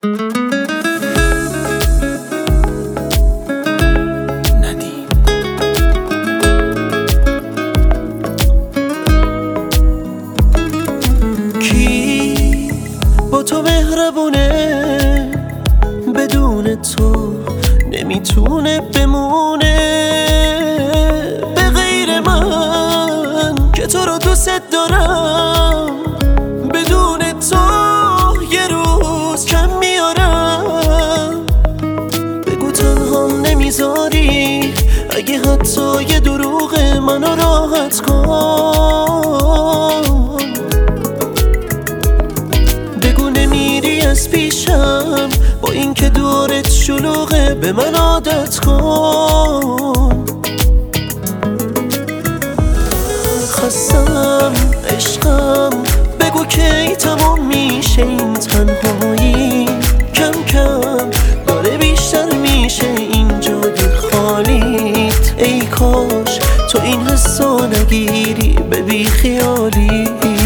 کی با تو مهربونه، بدون تو نمیتونه بمونه. به غیر من که تو رو دوست دارم، بدون تو یه روز کم میارم. بگو تنهام نمیذاری، اگه حتی یه دروغ منو راحت کن. بگو نمیری از پیشم، با اینکه دورت شلوغه به من عادت کن. خستم عشقم، بگو کی تمام میشه این تنهایی. کم کم داره بیشتر میشه این جای خالیت. ای کاش تو این حسو نگیری به بی خیالی.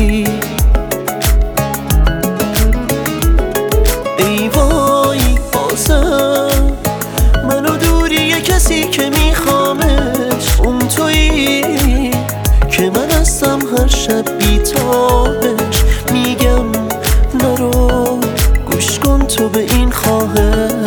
ای وای بازم منو دوری یه کسی که میخوامش. اون تویی که من هستم هر شب بیتابش. میگم نرو، گوش کن تو به این خواهش.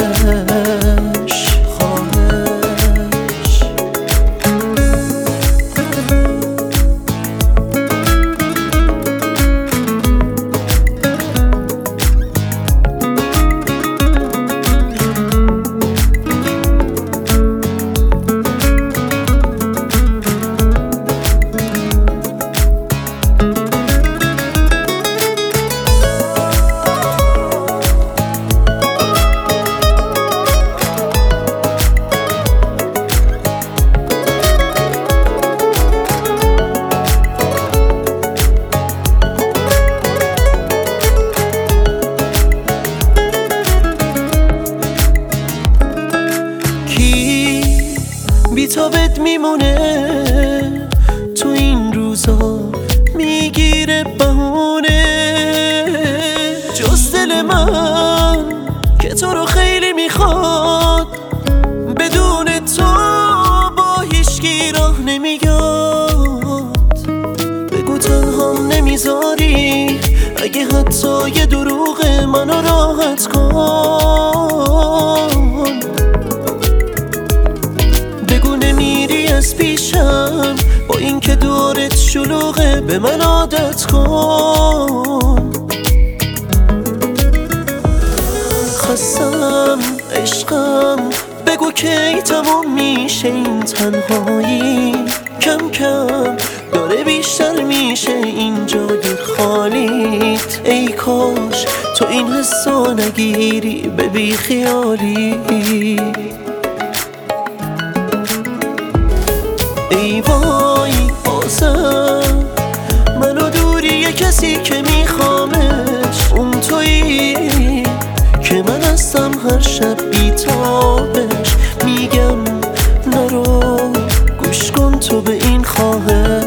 بی‌تابت میمونه تو این روزا، میگیره بهونه. جز دل من که تو رو خیلی میخواد، بدون تو با هیچکی راه نمیاد. بگو تنهام نمیذاری، اگه حتی یه دروغ منو راحت کن. بگو نمیری از پیشم، با اینکه دورت شلوغه به من عادت کن. خستم عشقم، بگو کی تمام میشه این تنهایی. کم کم داره بیشتر میشه این جای خالیت. ای کاش تو این حسو نگیری به بی خیالی. ای وای بازم منو دوری یه کسی که میخوامش. اون تویی که من هستم هر شب بیتابش. میگم نرو، گوش کن تو به این خواهش.